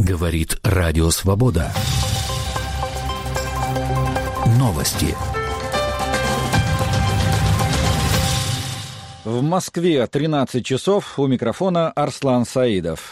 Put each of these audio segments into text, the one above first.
Говорит Радио Свобода. Новости. В Москве 13 часов. У микрофона Арслан Саидов.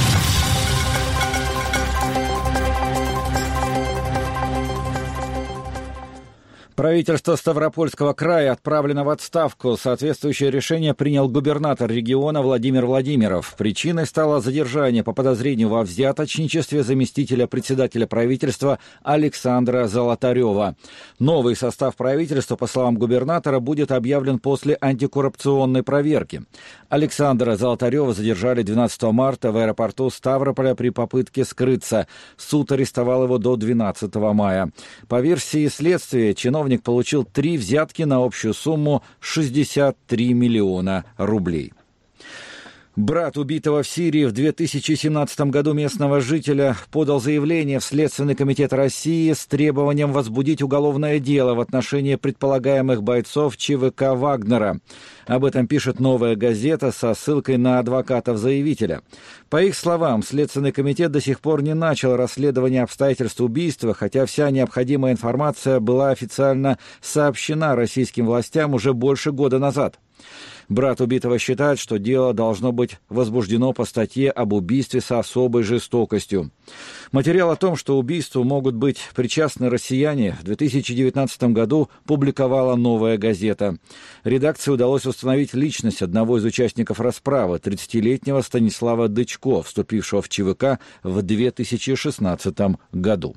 Правительство Ставропольского края отправлено в отставку. Соответствующее решение принял губернатор региона Владимир Владимиров. Причиной стало задержание по подозрению во взяточничестве заместителя председателя правительства Александра Золотарева. Новый состав правительства, по словам губернатора, будет объявлен после антикоррупционной проверки. Александра Золотарева задержали 12 марта в аэропорту Ставрополя при попытке скрыться. Суд арестовал его до 12 мая. По версии следствия, чиновник получил 3 взятки на общую сумму 63 миллиона рублей. Брат убитого в Сирии в 2017 году местного жителя подал заявление в Следственный комитет России с требованием возбудить уголовное дело в отношении предполагаемых бойцов ЧВК «Вагнера». Об этом пишет «Новая газета» со ссылкой на адвокатов заявителя. По их словам, Следственный комитет до сих пор не начал расследование обстоятельств убийства, хотя вся необходимая информация была официально сообщена российским властям уже больше года назад. Брат убитого считает, что дело должно быть возбуждено по статье об убийстве с особой жестокостью. Материал о том, что убийству могут быть причастны россияне, в 2019 году публиковала «Новая газета». Редакции удалось установить личность одного из участников расправы, 30-летнего Станислава Дычко, вступившего в ЧВК в 2016 году.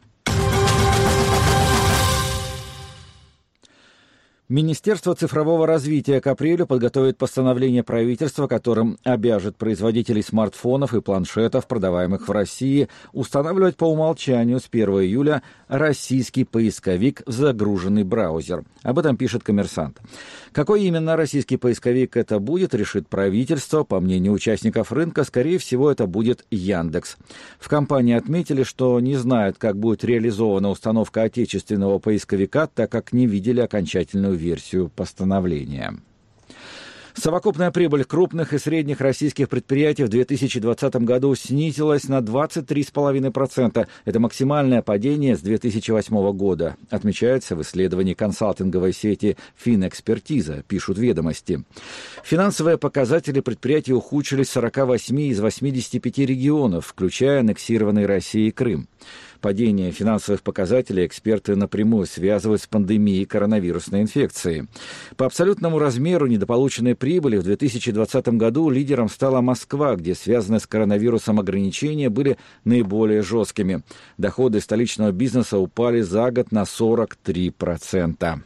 Министерство цифрового развития к апрелю подготовит постановление правительства, которым обяжет производителей смартфонов и планшетов, продаваемых в России, устанавливать по умолчанию с 1 июля российский поисковик в загруженный браузер. Об этом пишет «Коммерсант». Какой именно российский поисковик это будет, решит правительство. По мнению участников рынка, скорее всего, это будет Яндекс. В компании отметили, что не знают, как будет реализована установка отечественного поисковика, так как не видели окончательную версию постановления. Совокупная прибыль крупных и средних российских предприятий в 2020 году снизилась на 23,5%. Это максимальное падение с 2008 года, отмечается в исследовании консалтинговой сети «Финэкспертиза», пишут «Ведомости». Финансовые показатели предприятий ухудшились в 48 из 85 регионов, включая аннексированный Россией Крым. Падение финансовых показателей эксперты напрямую связывают с пандемией коронавирусной инфекции. По абсолютному размеру недополученной прибыли в 2020 году лидером стала Москва, где связанные с коронавирусом ограничения были наиболее жесткими. Доходы столичного бизнеса упали за год на 43%.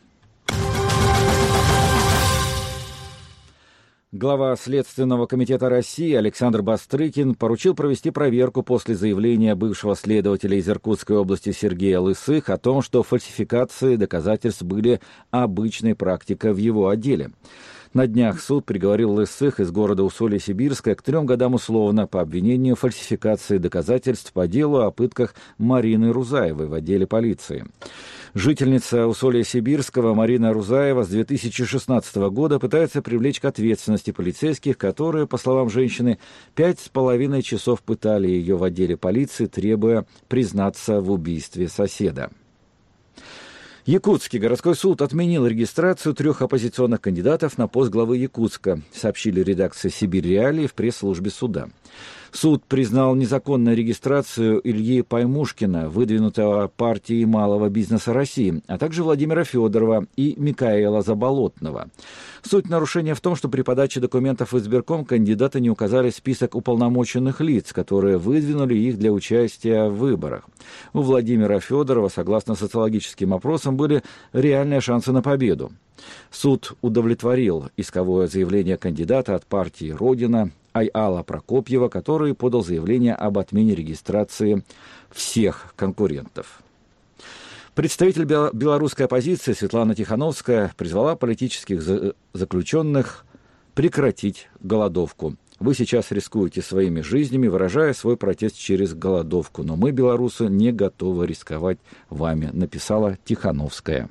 Глава Следственного комитета России Александр Бастрыкин поручил провести проверку после заявления бывшего следователя из Иркутской области Сергея Лысых о том, что фальсификации доказательств были обычной практикой в его отделе. На днях суд приговорил Лысых из города Усолье-Сибирское к 3 годам условно по обвинению в фальсификации доказательств по делу о пытках Марины Рузаевой в отделе полиции. Жительница Усолья-Сибирского Марина Рузаева с 2016 года пытается привлечь к ответственности полицейских, которые, по словам женщины, 5,5 часов пытали ее в отделе полиции, требуя признаться в убийстве соседа. Якутский городской суд отменил регистрацию 3 оппозиционных кандидатов на пост главы Якутска, сообщили редакции «Сибирь Реалии» в пресс-службе суда. Суд признал незаконную регистрацию Ильи Паймушкина, выдвинутого партией малого бизнеса России, а также Владимира Федорова и Микаэла Заболотного. Суть нарушения в том, что при подаче документов в избирком кандидаты не указали список уполномоченных лиц, которые выдвинули их для участия в выборах. У Владимира Федорова, согласно социологическим опросам, были реальные шансы на победу. Суд удовлетворил исковое заявление кандидата от партии «Родина» Айала Прокопьева, который подал заявление об отмене регистрации всех конкурентов. Представитель белорусской оппозиции Светлана Тихановская призвала политических заключенных прекратить голодовку. Вы сейчас рискуете своими жизнями, выражая свой протест через голодовку, но мы, белорусы, не готовы рисковать вами, написала Тихановская.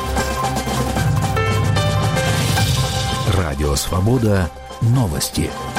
Радио «Свобода». Новости.